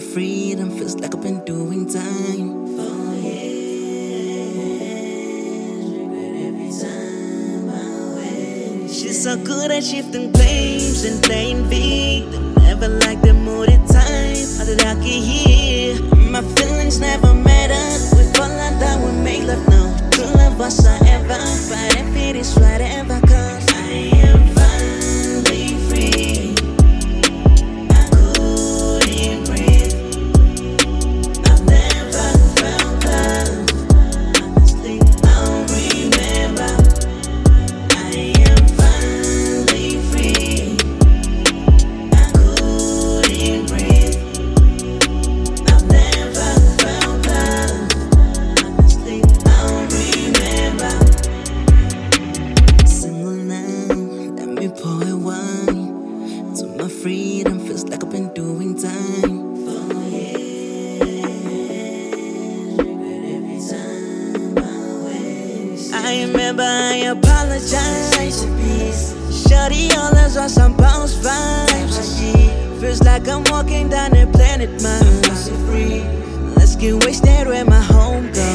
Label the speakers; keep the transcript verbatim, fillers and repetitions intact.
Speaker 1: freedom feels like I've been doing time.
Speaker 2: For years, regret every time I went.
Speaker 1: She's so good at shifting blames and playing victim. Never like the moody type, how did I get here? My feelings never mattered. We fall out that we make love now. True love was forever, but if it is whatever comes,
Speaker 2: I am finally free. I couldn't breathe. I've never felt love. Honestly, I don't remember. I am finally free. I couldn't breathe. I've never felt love. Honestly, I don't remember.
Speaker 1: single now, let me pour a wine. To my freedom feels like I've been doing time.
Speaker 2: For years, regret every time I waste.
Speaker 1: I remember I apologize.
Speaker 2: Peace.
Speaker 1: Shawty, all those are some bounce vibes. Feels like I'm walking down a planet Mars.
Speaker 2: Free.
Speaker 1: Let's get wasted where my home goes.